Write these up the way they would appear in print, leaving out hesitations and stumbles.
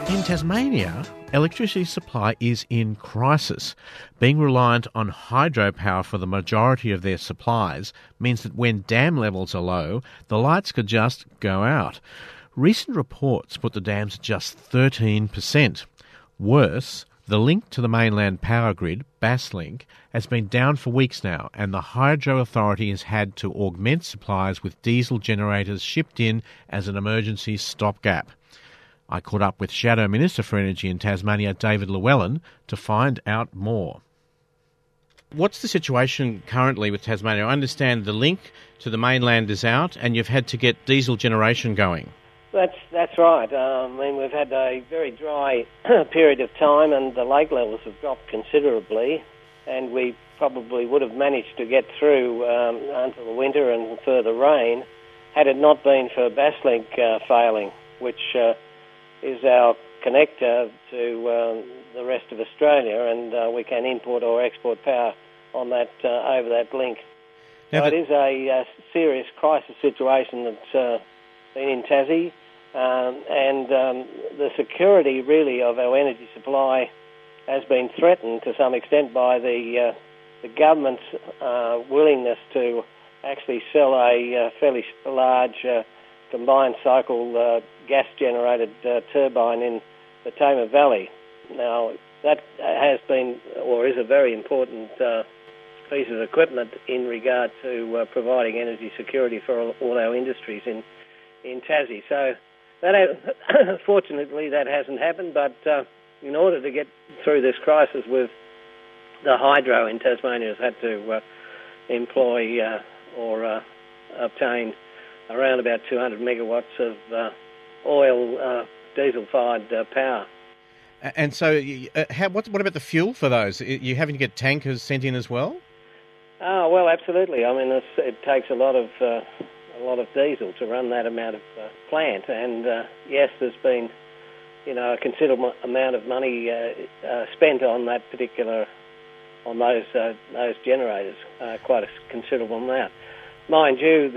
In Tasmania, electricity supply is in crisis. Being reliant on hydropower for the majority of their supplies means that when dam levels are low, the lights could just go out. Recent reports put the dams at just 13%. Worse, the link to the mainland power grid, Basslink, has been down for weeks now, and the Hydro Authority has had to augment supplies with diesel generators shipped in as an emergency stopgap. I caught up with Shadow Minister for Energy in Tasmania, David Llewellyn, to find out more. What's the situation currently with Tasmania? I understand the link to the mainland is out and you've had to get diesel generation going. That's right. We've had a very dry period of time and the lake levels have dropped considerably, and we probably would have managed to get through until the winter and further rain had it not been for Basslink failing, which is our connector to the rest of Australia, and we can import or export power on that over that link. So it is a serious crisis situation that's been in Tassie, and the security really of our energy supply has been threatened to some extent by the government's willingness to actually sell a fairly large combined cycle gas-generated turbine in the Tamar Valley. Now, that has been, or is a very important piece of equipment in regard to providing energy security for all our industries in Tassie. So, fortunately, that hasn't happened, but in order to get through this crisis, the hydro in Tasmania has had to employ or obtain around about 200 megawatts of oil diesel-fired power. And so, what about the fuel for those? You having to get tankers sent in as well? Oh, well, absolutely. I mean, it takes a lot of diesel to run that amount of plant, and yes, there's been, a considerable amount of money spent on that on those generators, quite a considerable amount. Mind you,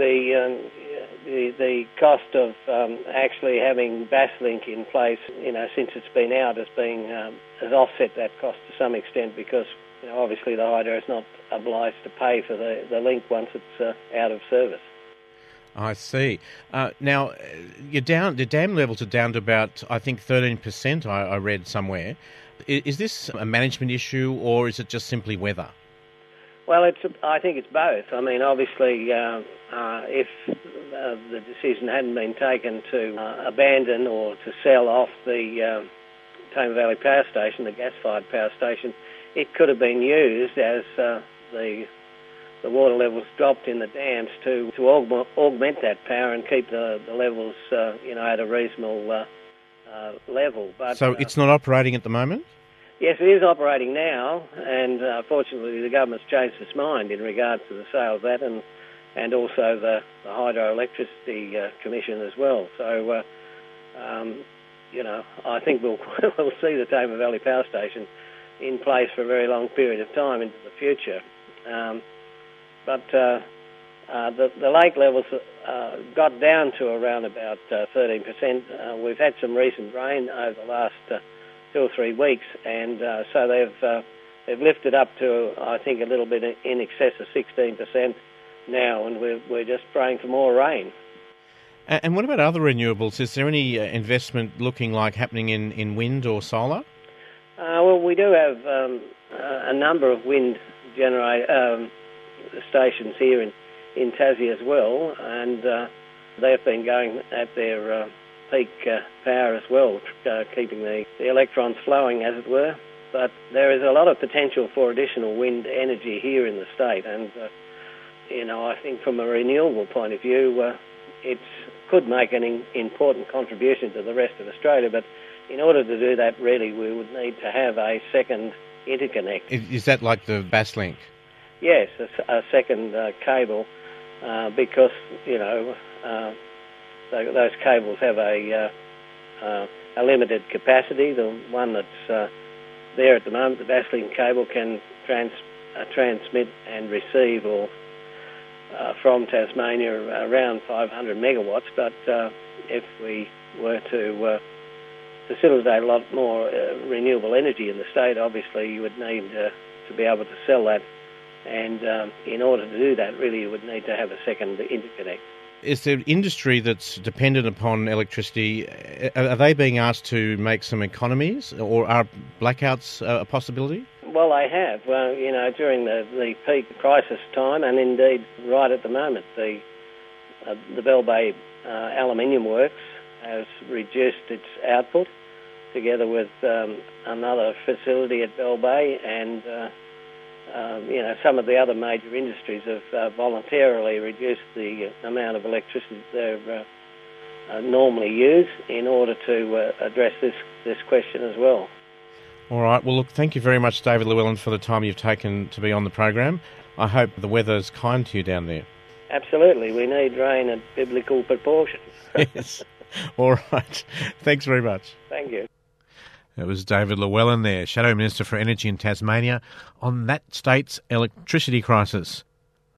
the cost of actually having Basslink in place, since it's been out, has offset that cost to some extent, because obviously the hydro is not obliged to pay for the link once it's out of service. I see. Now, the dam levels are down to about, I think, 13%, I read somewhere. Is this a management issue, or is it just simply weather? Well, I think it's both. I mean, obviously, if the decision hadn't been taken to abandon or to sell off the Tamar Valley Power Station, the gas-fired power station, it could have been used as the water levels dropped in the dams to augment that power and keep the levels, at a reasonable level. But so it's not operating at the moment? Yes, it is operating now, and fortunately the government's changed its mind in regards to the sale of that, and also the Hydroelectricity Commission as well. So, I think we'll see the Tamar Valley Power Station in place for a very long period of time into the future. But the lake levels got down to around about 13%. We've had some recent rain over the last 2 or 3 weeks, and so they've lifted up to, I think, a little bit in excess of 16% now, and we're just praying for more rain. And what about other renewables? Is there any investment looking like happening in wind or solar? Well, we do have a number of wind stations here in Tassie as well, and they've been going at their peak power as well, keeping the electrons flowing, as it were. But there is a lot of potential for additional wind energy here in the state, and I think from a renewable point of view, it could make an important contribution to the rest of Australia. But in order to do that, really, we would need to have a second interconnect. Is that like the Basslink? Yes, a second cable, because those cables have a limited capacity. The one that's there at the moment, the Basslink cable, can transmit and receive from Tasmania around 500 megawatts. But if we were to facilitate a lot more renewable energy in the state, obviously you would need to be able to sell that. And in order to do that, really, you would need to have a second interconnect. Is there industry that's dependent upon electricity? Are they being asked to make some economies, or are blackouts a possibility? Well, they have. Well, during the peak crisis time, and indeed right at the moment, the Bell Bay Aluminium Works has reduced its output, together with another facility at Bell Bay, and some of the other major industries have voluntarily reduced the amount of electricity they normally use in order to address this question as well. All right. Well, look, thank you very much, David Llewellyn, for the time you've taken to be on the program. I hope the weather's kind to you down there. Absolutely. We need rain at biblical proportions. Yes. All right. Thanks very much. Thank you. It was David Llewellyn there, Shadow Minister for Energy in Tasmania, on that state's electricity crisis.